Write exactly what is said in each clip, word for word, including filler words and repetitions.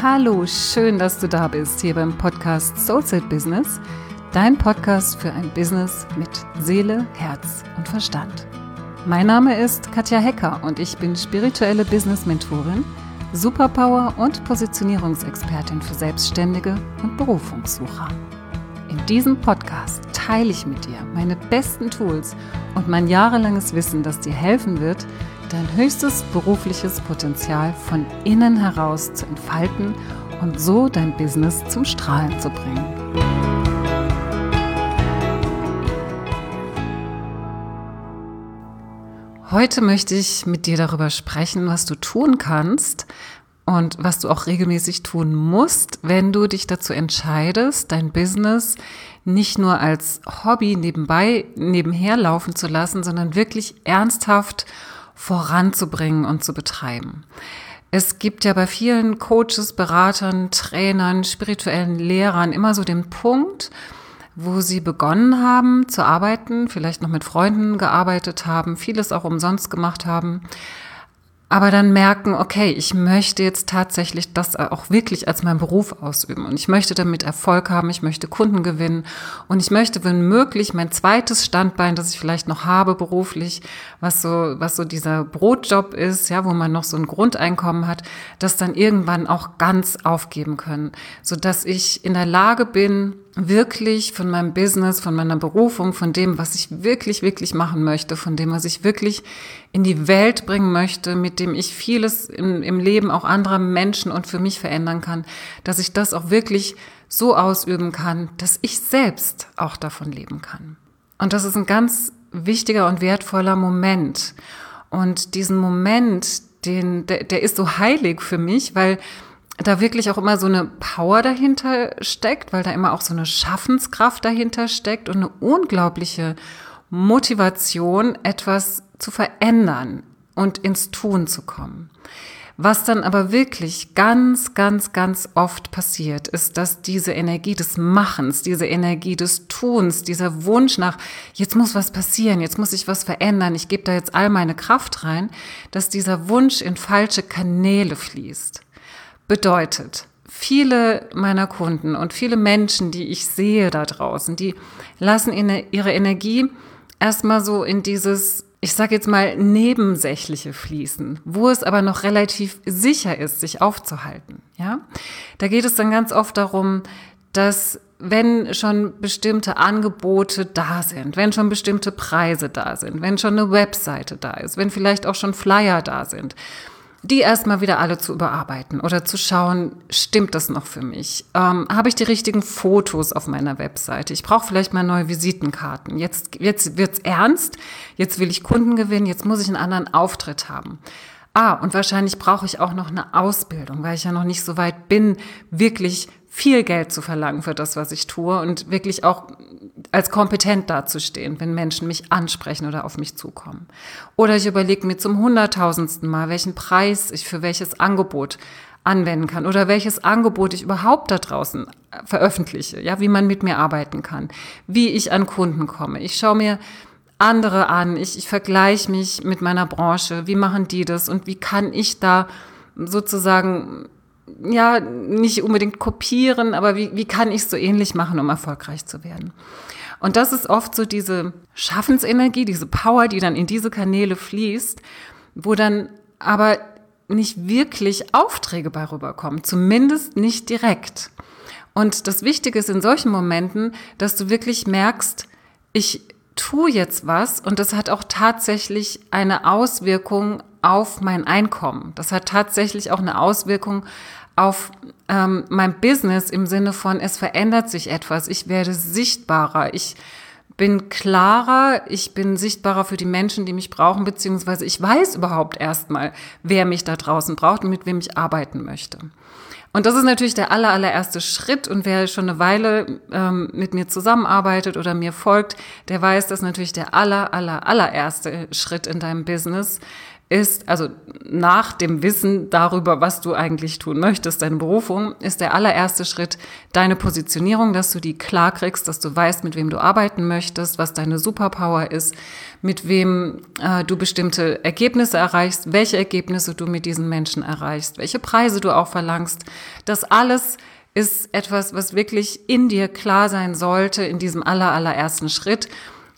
Hallo, schön, dass du da bist, hier beim Podcast Soulset Business, dein Podcast für ein Business mit Seele, Herz und Verstand. Mein Name ist Katja Hecker und ich bin spirituelle Business-Mentorin, Superpower- und Positionierungsexpertin für Selbstständige und Berufungssucher. In diesem Podcast teile ich mit dir meine besten Tools und mein jahrelanges Wissen, das dir helfen wird, dein höchstes berufliches Potenzial von innen heraus zu entfalten und so dein Business zum Strahlen zu bringen. Heute möchte ich mit dir darüber sprechen, was du tun kannst und was du auch regelmäßig tun musst, wenn du dich dazu entscheidest, dein Business nicht nur als Hobby nebenbei, nebenher laufen zu lassen, sondern wirklich ernsthaft voranzubringen und zu betreiben. Es gibt ja bei vielen Coaches, Beratern, Trainern, spirituellen Lehrern immer so den Punkt, wo sie begonnen haben zu arbeiten, vielleicht noch mit Freunden gearbeitet haben, vieles auch umsonst gemacht haben, aber dann merken, okay, ich möchte jetzt tatsächlich das auch wirklich als meinen Beruf ausüben und ich möchte damit Erfolg haben, ich möchte Kunden gewinnen und ich möchte, wenn möglich, mein zweites Standbein, das ich vielleicht noch habe beruflich, was so, was so dieser Brotjob ist, ja, wo man noch so ein Grundeinkommen hat, das dann irgendwann auch ganz aufgeben können, sodass ich in der Lage bin, wirklich von meinem Business, von meiner Berufung, von dem, was ich wirklich, wirklich machen möchte, von dem, was ich wirklich in die Welt bringen möchte, mit dem ich vieles im, im Leben auch anderer Menschen und für mich verändern kann, dass ich das auch wirklich so ausüben kann, dass ich selbst auch davon leben kann. Und das ist ein ganz wichtiger und wertvoller Moment. Und diesen Moment, den, der, der ist so heilig für mich, weil da wirklich auch immer so eine Power dahinter steckt, weil da immer auch so eine Schaffenskraft dahinter steckt und eine unglaubliche Motivation, etwas zu verändern und ins Tun zu kommen. Was dann aber wirklich ganz, ganz, ganz oft passiert, ist, dass diese Energie des Machens, diese Energie des Tuns, dieser Wunsch nach, jetzt muss was passieren, jetzt muss ich was verändern, ich gebe da jetzt all meine Kraft rein, dass dieser Wunsch in falsche Kanäle fließt. Bedeutet, viele meiner Kunden und viele Menschen, die ich sehe da draußen, die lassen ihre Energie erstmal so in dieses, ich sage jetzt mal, Nebensächliche fließen, wo es aber noch relativ sicher ist, sich aufzuhalten. Ja, da geht es dann ganz oft darum, dass wenn schon bestimmte Angebote da sind, wenn schon bestimmte Preise da sind, wenn schon eine Webseite da ist, wenn vielleicht auch schon Flyer da sind, die erstmal wieder alle zu überarbeiten oder zu schauen, stimmt das noch für mich? Ähm, habe ich die richtigen Fotos auf meiner Webseite? Ich brauche vielleicht mal neue Visitenkarten. Jetzt, jetzt wird's ernst, jetzt will ich Kunden gewinnen, jetzt muss ich einen anderen Auftritt haben. Ah, und wahrscheinlich brauche ich auch noch eine Ausbildung, weil ich ja noch nicht so weit bin, wirklich viel Geld zu verlangen für das, was ich tue und wirklich auch als kompetent dazustehen, wenn Menschen mich ansprechen oder auf mich zukommen. Oder ich überlege mir zum hunderttausendsten Mal, welchen Preis ich für welches Angebot anwenden kann oder welches Angebot ich überhaupt da draußen veröffentliche, ja, wie man mit mir arbeiten kann, wie ich an Kunden komme. Ich schaue mir andere an, ich, ich vergleiche mich mit meiner Branche, wie machen die das und wie kann ich da sozusagen, ja, nicht unbedingt kopieren, aber wie, wie kann ich es so ähnlich machen, um erfolgreich zu werden? Und das ist oft so diese Schaffensenergie, diese Power, die dann in diese Kanäle fließt, wo dann aber nicht wirklich Aufträge bei rüberkommen, zumindest nicht direkt. Und das Wichtige ist in solchen Momenten, dass du wirklich merkst, ich tue jetzt was und das hat auch tatsächlich eine Auswirkung auf mein Einkommen. Das hat tatsächlich auch eine Auswirkung auf ähm, mein Business im Sinne von, es verändert sich etwas, ich werde sichtbarer, ich bin klarer, ich bin sichtbarer für die Menschen, die mich brauchen, beziehungsweise ich weiß überhaupt erstmal, wer mich da draußen braucht und mit wem ich arbeiten möchte. Und das ist natürlich der aller, allererste Schritt. Und wer schon eine Weile ähm, mit mir zusammenarbeitet oder mir folgt, der weiß, dass natürlich der aller, aller, allererste Schritt in deinem Business ist, also nach dem Wissen darüber, was du eigentlich tun möchtest, deine Berufung, ist der allererste Schritt deine Positionierung, dass du die klar kriegst, dass du weißt, mit wem du arbeiten möchtest, was deine Superpower ist, mit wem äh, du bestimmte Ergebnisse erreichst, welche Ergebnisse du mit diesen Menschen erreichst, welche Preise du auch verlangst. Das alles ist etwas, was wirklich in dir klar sein sollte in diesem aller, allerersten Schritt.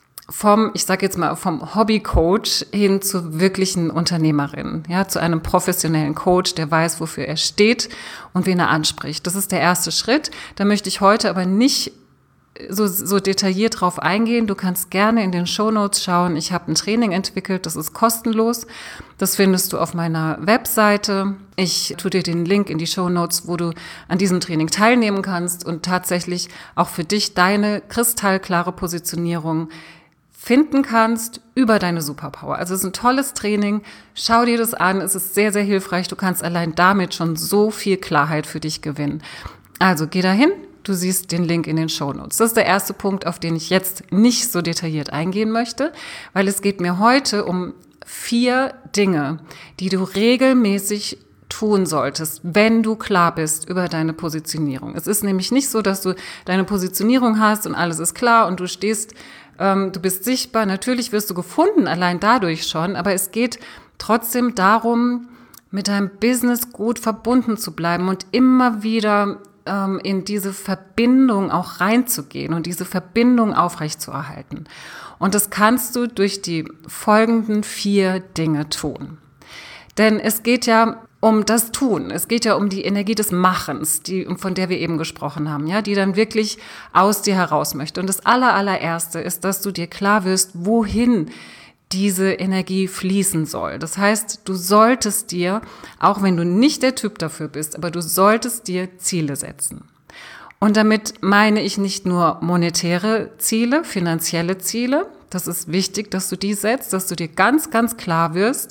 Vom, ich sage jetzt mal, vom Hobbycoach hin zur wirklichen Unternehmerin, ja, zu einem professionellen Coach, der weiß, wofür er steht und wen er anspricht. Das ist der erste Schritt. Da möchte ich heute aber nicht so, so detailliert drauf eingehen. Du kannst gerne in den Shownotes schauen. Ich habe ein Training entwickelt, das ist kostenlos. Das findest du auf meiner Webseite. Ich tue dir den Link in die Shownotes, wo du an diesem Training teilnehmen kannst und tatsächlich auch für dich deine kristallklare Positionierung finden kannst über deine Superpower. Also es ist ein tolles Training. Schau dir das an. Es ist sehr, sehr hilfreich. Du kannst allein damit schon so viel Klarheit für dich gewinnen. Also geh dahin. Du siehst den Link in den Shownotes. Das ist der erste Punkt, auf den ich jetzt nicht so detailliert eingehen möchte, weil es geht mir heute um vier Dinge, die du regelmäßig tun solltest, wenn du klar bist über deine Positionierung. Es ist nämlich nicht so, dass du deine Positionierung hast und alles ist klar und du stehst Du bist sichtbar, natürlich wirst du gefunden, allein dadurch schon, aber es geht trotzdem darum, mit deinem Business gut verbunden zu bleiben und immer wieder ähm, in diese Verbindung auch reinzugehen und diese Verbindung aufrechtzuerhalten. Und das kannst du durch die folgenden vier Dinge tun. Denn es geht ja um das Tun. Es geht ja um die Energie des Machens, die, von der wir eben gesprochen haben, ja, die dann wirklich aus dir heraus möchte. Und das aller, allererste ist, dass du dir klar wirst, wohin diese Energie fließen soll. Das heißt, du solltest dir, auch wenn du nicht der Typ dafür bist, aber du solltest dir Ziele setzen. Und damit meine ich nicht nur monetäre Ziele, finanzielle Ziele. Das ist wichtig, dass du die setzt, dass du dir ganz, ganz klar wirst,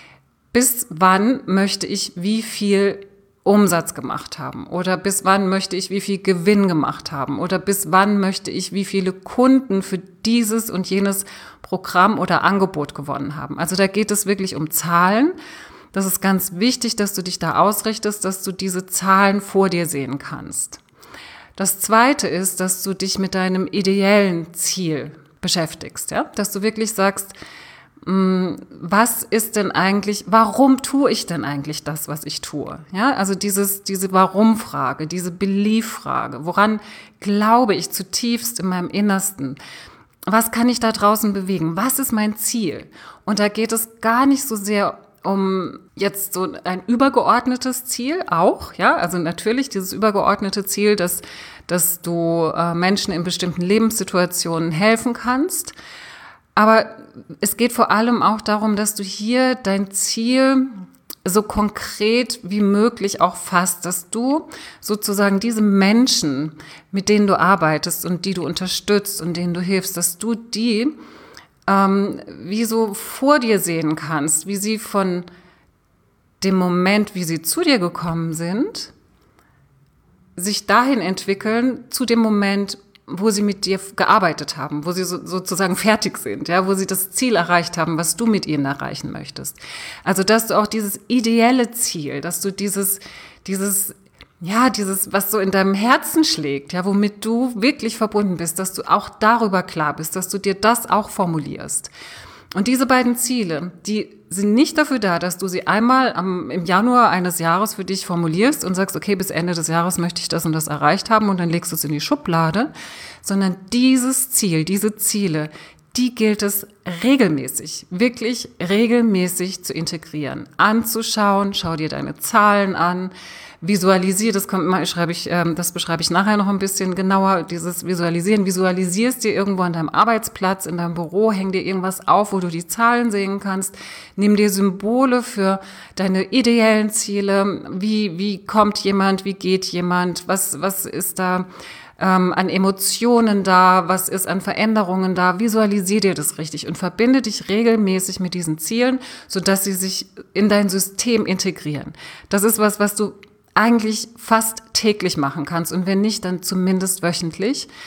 bis wann möchte ich wie viel Umsatz gemacht haben oder bis wann möchte ich wie viel Gewinn gemacht haben oder bis wann möchte ich wie viele Kunden für dieses und jenes Programm oder Angebot gewonnen haben. Also da geht es wirklich um Zahlen. Das ist ganz wichtig, dass du dich da ausrichtest, dass du diese Zahlen vor dir sehen kannst. Das Zweite ist, dass du dich mit deinem ideellen Ziel beschäftigst, ja, dass du wirklich sagst, was ist denn eigentlich, warum tue ich denn eigentlich das, was ich tue? Ja, also dieses, diese Warum-Frage, diese Belief-Frage, woran glaube ich zutiefst in meinem Innersten? Was kann ich da draußen bewegen? Was ist mein Ziel? Und da geht es gar nicht so sehr um jetzt so ein übergeordnetes Ziel auch, ja, also natürlich dieses übergeordnete Ziel, dass, dass du äh, Menschen in bestimmten Lebenssituationen helfen kannst. Aber es geht vor allem auch darum, dass du hier dein Ziel so konkret wie möglich auch fasst, dass du sozusagen diese Menschen, mit denen du arbeitest und die du unterstützt und denen du hilfst, dass du die ähm, wie so vor dir sehen kannst, wie sie von dem Moment, wie sie zu dir gekommen sind, sich dahin entwickeln zu dem Moment, wo sie mit dir gearbeitet haben, wo sie so, sozusagen fertig sind, ja, wo sie das Ziel erreicht haben, was du mit ihnen erreichen möchtest. Also, dass du auch dieses ideelle Ziel, dass du dieses, dieses, ja, dieses, was so in deinem Herzen schlägt, ja, womit du wirklich verbunden bist, dass du auch darüber klar bist, dass du dir das auch formulierst. Und diese beiden Ziele, die sind nicht dafür da, dass du sie einmal am, im Januar eines Jahres für dich formulierst und sagst, okay, bis Ende des Jahres möchte ich das und das erreicht haben und dann legst du es in die Schublade, sondern dieses Ziel, diese Ziele, die gilt es regelmäßig, wirklich regelmäßig zu integrieren, anzuschauen, schau dir deine Zahlen an, visualisier, das kommt mal, schreibe ich, ähm, das beschreibe ich nachher noch ein bisschen genauer, dieses Visualisieren, visualisierst dir irgendwo an deinem Arbeitsplatz, in deinem Büro, häng dir irgendwas auf, wo du die Zahlen sehen kannst, nimm dir Symbole für deine ideellen Ziele, wie, wie kommt jemand, wie geht jemand, was, was ist da ähm, an Emotionen da, was ist an Veränderungen da, visualisier dir das richtig und verbinde dich regelmäßig mit diesen Zielen, sodass sie sich in dein System integrieren. Das ist was, was du eigentlich fast täglich machen kannst und wenn nicht, dann zumindest wöchentlich,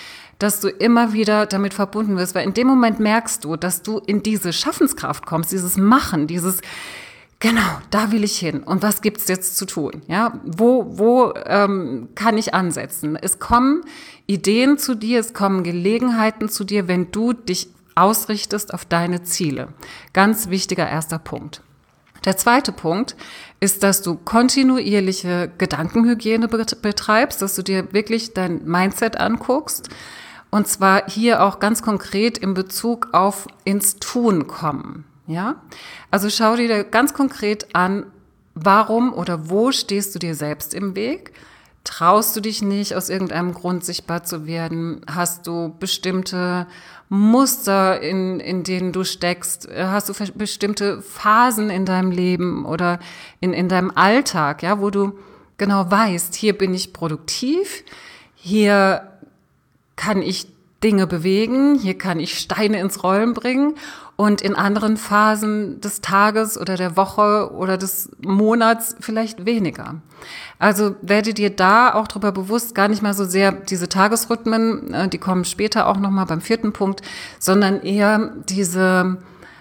dass du immer wieder damit verbunden wirst, weil in dem Moment merkst du, dass du in diese Schaffenskraft kommst, dieses Machen, dieses genau, da will ich hin. Und was gibt's jetzt zu tun? Ja, wo, wo ähm, kann ich ansetzen? Es kommen Ideen zu dir, es kommen Gelegenheiten zu dir, wenn du dich ausrichtest auf deine Ziele. Ganz wichtiger erster Punkt. Der zweite Punkt ist, dass du kontinuierliche Gedankenhygiene betreibst, dass du dir wirklich dein Mindset anguckst. Und zwar hier auch ganz konkret in Bezug auf ins Tun kommen. Ja, also schau dir ganz konkret an, warum oder wo stehst du dir selbst im Weg? Traust du dich nicht, aus irgendeinem Grund sichtbar zu werden? Hast du bestimmte Muster, in, in denen du steckst? Hast du bestimmte Phasen in deinem Leben oder in, in deinem Alltag, ja, wo du genau weißt, hier bin ich produktiv, hier kann ich Dinge bewegen, hier kann ich Steine ins Rollen bringen und in anderen Phasen des Tages oder der Woche oder des Monats vielleicht weniger. Also werde dir da auch darüber bewusst, gar nicht mal so sehr diese Tagesrhythmen, die kommen später auch nochmal beim vierten Punkt, sondern eher diese,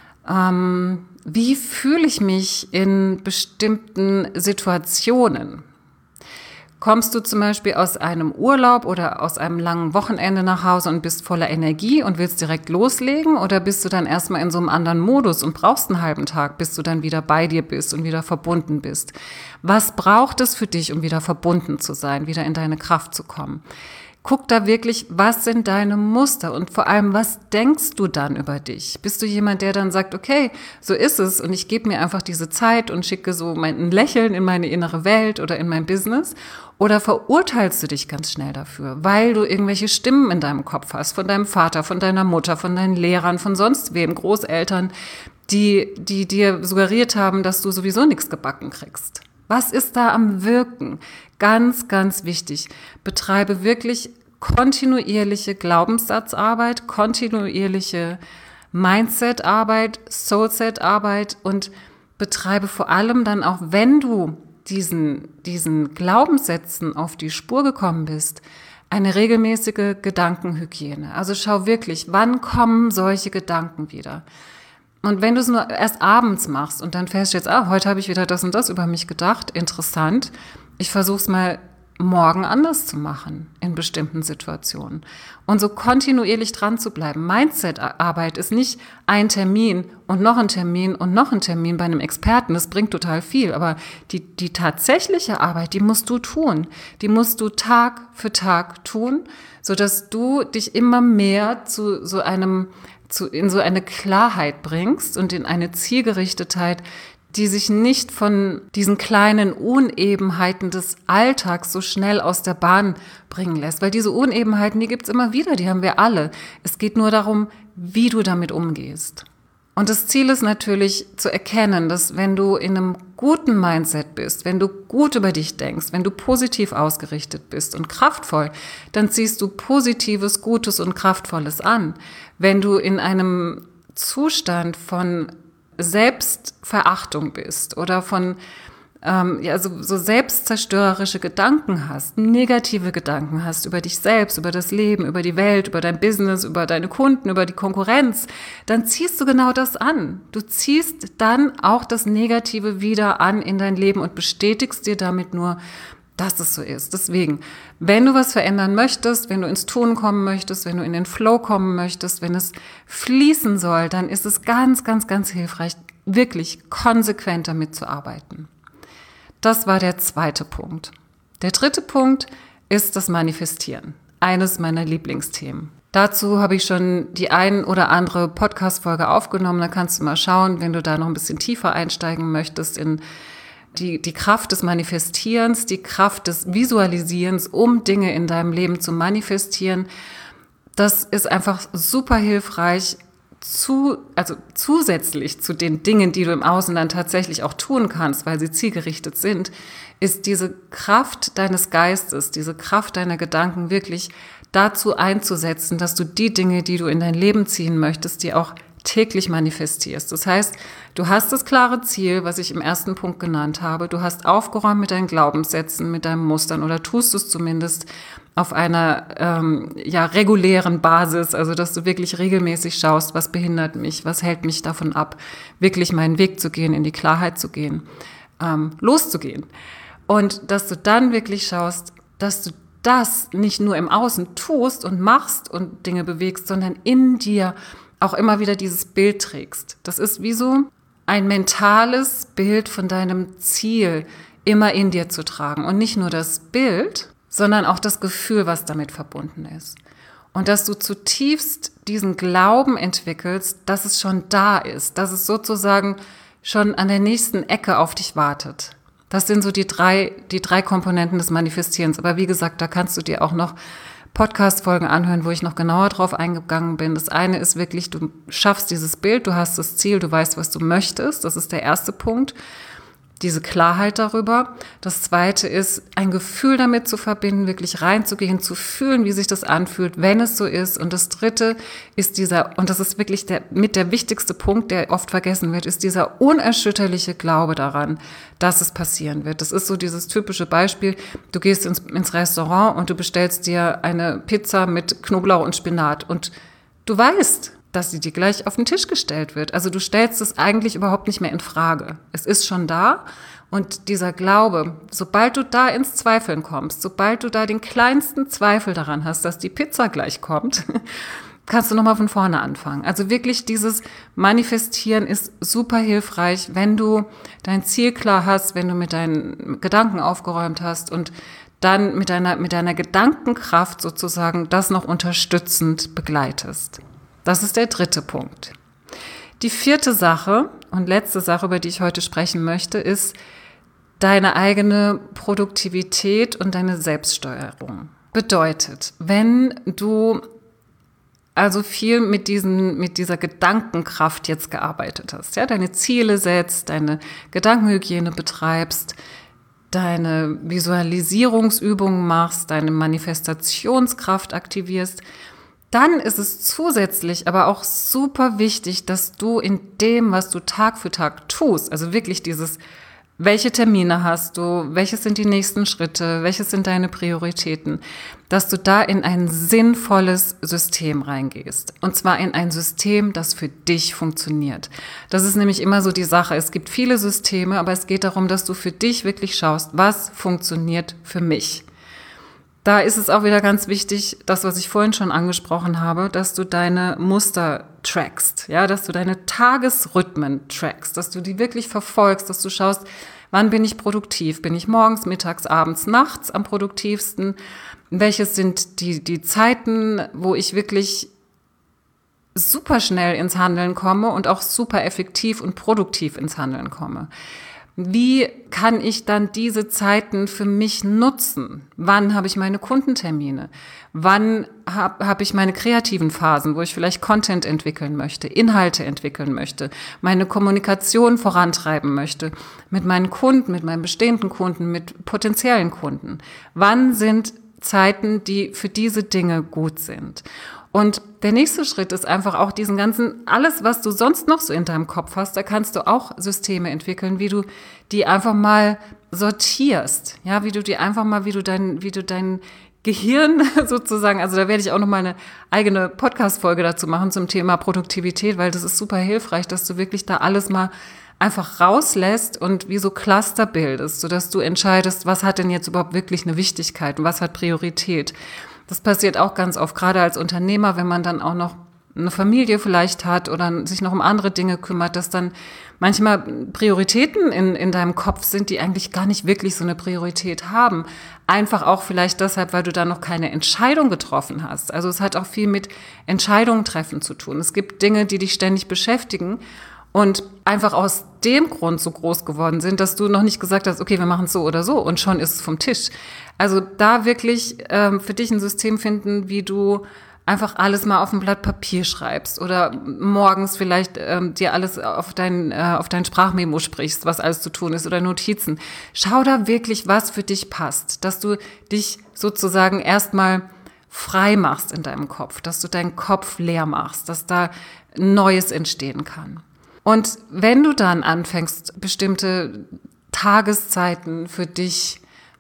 ähm, wie fühle ich mich in bestimmten Situationen? Kommst du zum Beispiel aus einem Urlaub oder aus einem langen Wochenende nach Hause und bist voller Energie und willst direkt loslegen? Oder bist du dann erstmal in so einem anderen Modus und brauchst einen halben Tag, bis du dann wieder bei dir bist und wieder verbunden bist? Was braucht es für dich, um wieder verbunden zu sein, wieder in deine Kraft zu kommen? Guck da wirklich, was sind deine Muster und vor allem, was denkst du dann über dich? Bist du jemand, der dann sagt, okay, so ist es und ich gebe mir einfach diese Zeit und schicke so mein Lächeln in meine innere Welt oder in mein Business? Oder verurteilst du dich ganz schnell dafür, weil du irgendwelche Stimmen in deinem Kopf hast, von deinem Vater, von deiner Mutter, von deinen Lehrern, von sonst wem, Großeltern, die, die dir suggeriert haben, dass du sowieso nichts gebacken kriegst? Was ist da am Wirken? Ganz, ganz wichtig. Betreibe wirklich kontinuierliche Glaubenssatzarbeit, kontinuierliche Mindset-Arbeit, Soulset-Arbeit und betreibe vor allem dann auch, wenn du diesen, diesen Glaubenssätzen auf die Spur gekommen bist, eine regelmäßige Gedankenhygiene. Also schau wirklich, wann kommen solche Gedanken wieder? Und wenn du es nur erst abends machst und dann feststellst, ah, heute habe ich wieder das und das über mich gedacht, interessant, ich versuche es mal morgen anders zu machen in bestimmten Situationen. Und so kontinuierlich dran zu bleiben. Mindset-Arbeit ist nicht ein Termin und noch ein Termin und noch ein Termin bei einem Experten. Das bringt total viel. Aber die, die tatsächliche Arbeit, die musst du tun. Die musst du Tag für Tag tun, sodass du dich immer mehr zu so einem Zu, in so eine Klarheit bringst und in eine Zielgerichtetheit, die sich nicht von diesen kleinen Unebenheiten des Alltags so schnell aus der Bahn bringen lässt. Weil diese Unebenheiten, die gibt's immer wieder, die haben wir alle. Es geht nur darum, wie du damit umgehst. Und das Ziel ist natürlich zu erkennen, dass wenn du in einem guten Mindset bist, wenn du gut über dich denkst, wenn du positiv ausgerichtet bist und kraftvoll, dann ziehst du Positives, Gutes und Kraftvolles an. Wenn du in einem Zustand von Selbstverachtung bist oder von ähm, ja, so, so selbstzerstörerische Gedanken hast, negative Gedanken hast über dich selbst, über das Leben, über die Welt, über dein Business, über deine Kunden, über die Konkurrenz, dann ziehst du genau das an. Du ziehst dann auch das Negative wieder an in dein Leben und bestätigst dir damit nur, dass es so ist. Deswegen, wenn du was verändern möchtest, wenn du ins Tun kommen möchtest, wenn du in den Flow kommen möchtest, wenn es fließen soll, dann ist es ganz, ganz, ganz hilfreich, wirklich konsequent damit zu arbeiten. Das war der zweite Punkt. Der dritte Punkt ist das Manifestieren. Eines meiner Lieblingsthemen. Dazu habe ich schon die ein oder andere Podcast-Folge aufgenommen. Da kannst du mal schauen, wenn du da noch ein bisschen tiefer einsteigen möchtest in die, die Kraft des Manifestierens, die Kraft des Visualisierens, um Dinge in deinem Leben zu manifestieren. Das ist einfach super hilfreich, zu, also zusätzlich zu den Dingen, die du im Außen dann tatsächlich auch tun kannst, weil sie zielgerichtet sind, ist diese Kraft deines Geistes, diese Kraft deiner Gedanken wirklich dazu einzusetzen, dass du die Dinge, die du in dein Leben ziehen möchtest, die auch täglich manifestierst. Das heißt, du hast das klare Ziel, was ich im ersten Punkt genannt habe. Du hast aufgeräumt mit deinen Glaubenssätzen, mit deinen Mustern oder tust es zumindest. auf einer ähm, ja, regulären Basis, also dass du wirklich regelmäßig schaust, was behindert mich, was hält mich davon ab, wirklich meinen Weg zu gehen, in die Klarheit zu gehen, ähm, loszugehen. Und dass du dann wirklich schaust, dass du das nicht nur im Außen tust und machst und Dinge bewegst, sondern in dir auch immer wieder dieses Bild trägst. Das ist wie so ein mentales Bild von deinem Ziel immer in dir zu tragen. Und nicht nur das Bild, sondern auch das Gefühl, was damit verbunden ist. Und dass du zutiefst diesen Glauben entwickelst, dass es schon da ist, dass es sozusagen schon an der nächsten Ecke auf dich wartet. Das sind so die drei, die drei Komponenten des Manifestierens. Aber wie gesagt, da kannst du dir auch noch Podcast-Folgen anhören, wo ich noch genauer drauf eingegangen bin. Das eine ist wirklich, du schaffst dieses Bild, du hast das Ziel, du weißt, was du möchtest. Das ist der erste Punkt. Diese Klarheit darüber. Das zweite ist, ein Gefühl damit zu verbinden, wirklich reinzugehen, zu fühlen, wie sich das anfühlt, wenn es so ist. Und das dritte ist dieser, und das ist wirklich der, mit der wichtigste Punkt, der oft vergessen wird, ist dieser unerschütterliche Glaube daran, dass es passieren wird. Das ist so dieses typische Beispiel, du gehst ins, ins Restaurant und du bestellst dir eine Pizza mit Knoblauch und Spinat und du weißt, dass sie dir gleich auf den Tisch gestellt wird. Also du stellst es eigentlich überhaupt nicht mehr in Frage. Es ist schon da und dieser Glaube, sobald du da ins Zweifeln kommst, sobald du da den kleinsten Zweifel daran hast, dass die Pizza gleich kommt, kannst du nochmal von vorne anfangen. Also wirklich dieses Manifestieren ist super hilfreich, wenn du dein Ziel klar hast, wenn du mit deinen Gedanken aufgeräumt hast und dann mit deiner, mit deiner Gedankenkraft sozusagen das noch unterstützend begleitest. Das ist der dritte Punkt. Die vierte Sache und letzte Sache, über die ich heute sprechen möchte, ist deine eigene Produktivität und deine Selbststeuerung. Bedeutet, wenn du also viel mit diesen, mit dieser Gedankenkraft jetzt gearbeitet hast, ja, deine Ziele setzt, deine Gedankenhygiene betreibst, deine Visualisierungsübungen machst, deine Manifestationskraft aktivierst, dann ist es zusätzlich aber auch super wichtig, dass du in dem, was du Tag für Tag tust, also wirklich dieses, welche Termine hast du, welches sind die nächsten Schritte, welches sind deine Prioritäten, dass du da in ein sinnvolles System reingehst. Und zwar in ein System, das für dich funktioniert. Das ist nämlich immer so die Sache. Es gibt viele Systeme, aber es geht darum, dass du für dich wirklich schaust, was funktioniert für mich. Da ist es auch wieder ganz wichtig, das, was ich vorhin schon angesprochen habe, dass du deine Muster trackst, ja, dass du deine Tagesrhythmen trackst, dass du die wirklich verfolgst, dass du schaust, wann bin ich produktiv? Bin ich morgens, mittags, abends, nachts am produktivsten? Welches sind die, die Zeiten, wo ich wirklich super schnell ins Handeln komme und auch super effektiv und produktiv ins Handeln komme? Wie kann ich dann diese Zeiten für mich nutzen? Wann habe ich meine Kundentermine? Wann habe hab ich meine kreativen Phasen, wo ich vielleicht Content entwickeln möchte, Inhalte entwickeln möchte, meine Kommunikation vorantreiben möchte mit meinen Kunden, mit meinen bestehenden Kunden, mit potenziellen Kunden? Wann sind Zeiten, die für diese Dinge gut sind? Und der nächste Schritt ist einfach auch diesen ganzen, alles, was du sonst noch so in deinem Kopf hast, da kannst du auch Systeme entwickeln, wie du die einfach mal sortierst, ja, wie du die einfach mal, wie du dein, wie du dein Gehirn sozusagen, also da werde ich auch noch mal eine eigene Podcast-Folge dazu machen zum Thema Produktivität, weil das ist super hilfreich, dass du wirklich da alles mal einfach rauslässt und wie so Cluster bildest, sodass du entscheidest, was hat denn jetzt überhaupt wirklich eine Wichtigkeit und was hat Priorität. Das passiert auch ganz oft, gerade als Unternehmer, wenn man dann auch noch eine Familie vielleicht hat oder sich noch um andere Dinge kümmert, dass dann manchmal Prioritäten in, in deinem Kopf sind, die eigentlich gar nicht wirklich so eine Priorität haben. Einfach auch vielleicht deshalb, weil du da noch keine Entscheidung getroffen hast. Also es hat auch viel mit Entscheidungen treffen zu tun. Es gibt Dinge, die dich ständig beschäftigen und einfach aus dem Grund so groß geworden sind, dass du noch nicht gesagt hast, okay, wir machen es so oder so und schon ist es vom Tisch. Also da wirklich ähm, für dich ein System finden, wie du einfach alles mal auf ein Blatt Papier schreibst oder morgens vielleicht ähm, dir alles auf dein, äh, auf dein Sprachmemo sprichst, was alles zu tun ist oder Notizen. Schau da wirklich, was für dich passt, dass du dich sozusagen erstmal frei machst in deinem Kopf, dass du deinen Kopf leer machst, dass da Neues entstehen kann. Und wenn du dann anfängst, bestimmte Tageszeiten für dich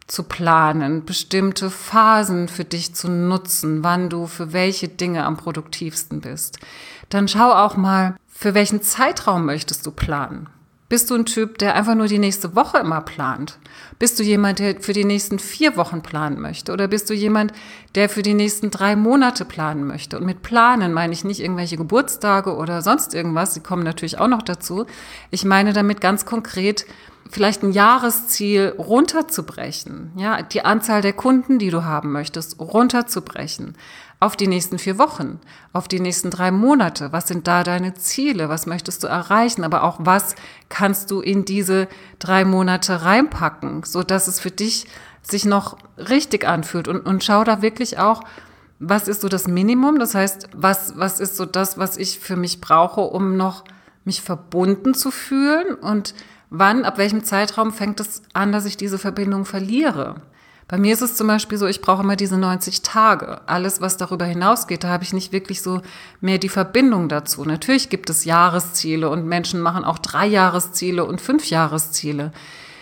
zu planen, bestimmte Phasen für dich zu nutzen, wann du für welche Dinge am produktivsten bist. Dann schau auch mal, für welchen Zeitraum möchtest du planen. Bist du ein Typ, der einfach nur die nächste Woche immer plant? Bist du jemand, der für die nächsten vier Wochen planen möchte? Oder bist du jemand, der für die nächsten drei Monate planen möchte? Und mit planen meine ich nicht irgendwelche Geburtstage oder sonst irgendwas. Die kommen natürlich auch noch dazu. Ich meine damit ganz konkret, vielleicht ein Jahresziel runterzubrechen. Ja, die Anzahl der Kunden, die du haben möchtest, runterzubrechen. Auf die nächsten vier Wochen, auf die nächsten drei Monate. Was sind da deine Ziele? Was möchtest du erreichen? Aber auch was kannst du in diese drei Monate reinpacken, so dass es für dich sich noch richtig anfühlt? Und, und schau da wirklich auch, was ist so das Minimum? Das heißt, was, was ist so das, was ich für mich brauche, um noch mich verbunden zu fühlen? Und wann, ab welchem Zeitraum fängt es an, dass ich diese Verbindung verliere? Bei mir ist es zum Beispiel so, ich brauche immer diese neunzig Tage. Alles, was darüber hinausgeht, da habe ich nicht wirklich so mehr die Verbindung dazu. Natürlich gibt es Jahresziele und Menschen machen auch drei Jahresziele und fünf Jahresziele.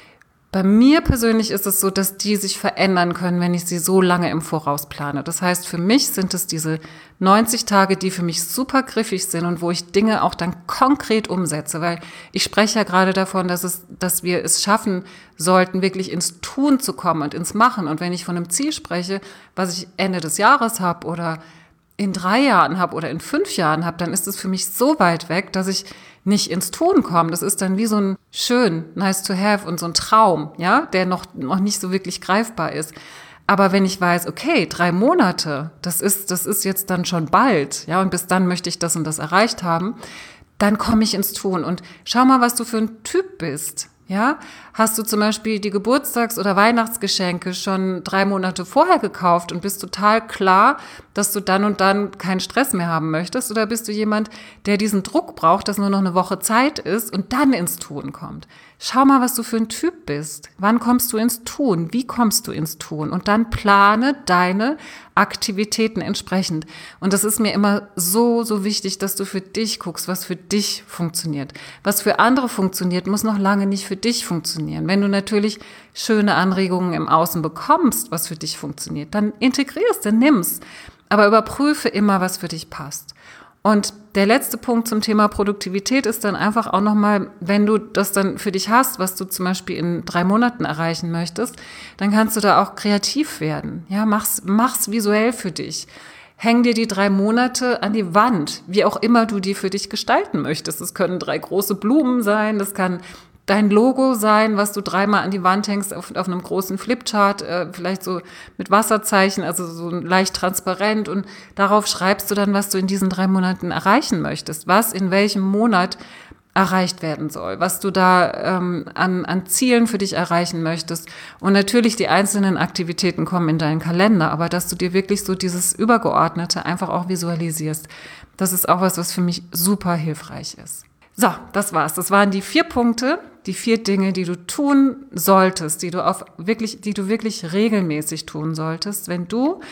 Bei mir persönlich ist es so, dass die sich verändern können, wenn ich sie so lange im Voraus plane. Das heißt, für mich sind es diese neunzig Tage, die für mich super griffig sind und wo ich Dinge auch dann konkret umsetze. Weil ich spreche ja gerade davon, dass es, dass wir es schaffen sollten, wirklich ins Tun zu kommen und ins Machen. Und wenn ich von einem Ziel spreche, was ich Ende des Jahres habe oder in drei Jahren habe oder in fünf Jahren habe, dann ist es für mich so weit weg, dass ich nicht ins Tun komme. Das ist dann wie so ein schön, nice to have und so ein Traum, ja, der noch, noch nicht so wirklich greifbar ist. Aber wenn ich weiß, okay, drei Monate, das ist, das ist jetzt dann schon bald, ja, und bis dann möchte ich das und das erreicht haben, dann komme ich ins Tun. Und schau mal, was du für ein Typ bist. Ja, hast du zum Beispiel die Geburtstags- oder Weihnachtsgeschenke schon drei Monate vorher gekauft und bist total klar, dass du dann und dann keinen Stress mehr haben möchtest? Oder bist du jemand, der diesen Druck braucht, dass nur noch eine Woche Zeit ist und dann ins Tun kommt? Schau mal, was du für ein Typ bist. Wann kommst du ins Tun? Wie kommst du ins Tun? Und dann plane deine Aktivitäten entsprechend. Und das ist mir immer so, so wichtig, dass du für dich guckst, was für dich funktioniert. Was für andere funktioniert, muss noch lange nicht für dich funktionieren. Wenn du natürlich schöne Anregungen im Außen bekommst, was für dich funktioniert, dann integrierst, dann nimm's. Aber überprüfe immer, was für dich passt. Und der letzte Punkt zum Thema Produktivität ist dann einfach auch nochmal, wenn du das dann für dich hast, was du zum Beispiel in drei Monaten erreichen möchtest, dann kannst du da auch kreativ werden. Ja, mach's, mach's visuell für dich. Häng dir die drei Monate an die Wand, wie auch immer du die für dich gestalten möchtest. Das können drei große Blumen sein, das kann dein Logo sein, was du dreimal an die Wand hängst auf, auf einem großen Flipchart, äh, vielleicht so mit Wasserzeichen, also so leicht transparent, und darauf schreibst du dann, was du in diesen drei Monaten erreichen möchtest, was in welchem Monat erreicht werden soll, was du da ähm, an, an Zielen für dich erreichen möchtest. Und natürlich die einzelnen Aktivitäten kommen in deinen Kalender, aber dass du dir wirklich so dieses Übergeordnete einfach auch visualisierst, das ist auch was, was für mich super hilfreich ist. So, das war's. Das waren die vier Punkte, die vier Dinge, die du tun solltest, die du auf wirklich, die du wirklich regelmäßig tun solltest, wenn du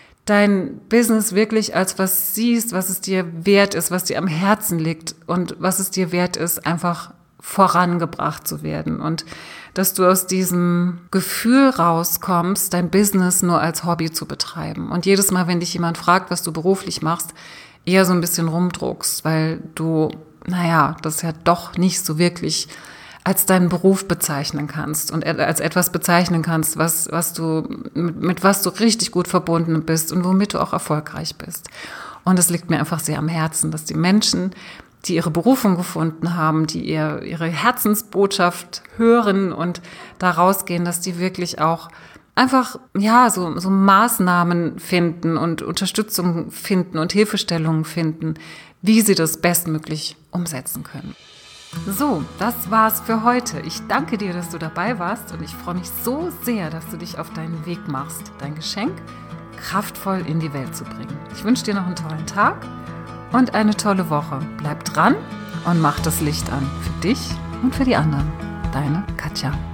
dein Business wirklich als was siehst, was es dir wert ist, was dir am Herzen liegt und was es dir wert ist, einfach vorangebracht zu werden, und dass du aus diesem Gefühl rauskommst, dein Business nur als Hobby zu betreiben. Und jedes Mal, wenn dich jemand fragt, was du beruflich machst, eher so ein bisschen rumdruckst, weil du naja, das ja doch nicht so wirklich als deinen Beruf bezeichnen kannst und als etwas bezeichnen kannst, was, was du, mit, mit was du richtig gut verbunden bist und womit du auch erfolgreich bist. Und es liegt mir einfach sehr am Herzen, dass die Menschen, die ihre Berufung gefunden haben, die ihr, ihre Herzensbotschaft hören und da rausgehen, dass die wirklich auch einfach, ja, so, so Maßnahmen finden und Unterstützung finden und Hilfestellungen finden, wie sie das bestmöglich umsetzen können. So, das war's für heute. Ich danke dir, dass du dabei warst, und ich freue mich so sehr, dass du dich auf deinen Weg machst, dein Geschenk kraftvoll in die Welt zu bringen. Ich wünsche dir noch einen tollen Tag und eine tolle Woche. Bleib dran und mach das Licht an für dich und für die anderen. Deine Katja.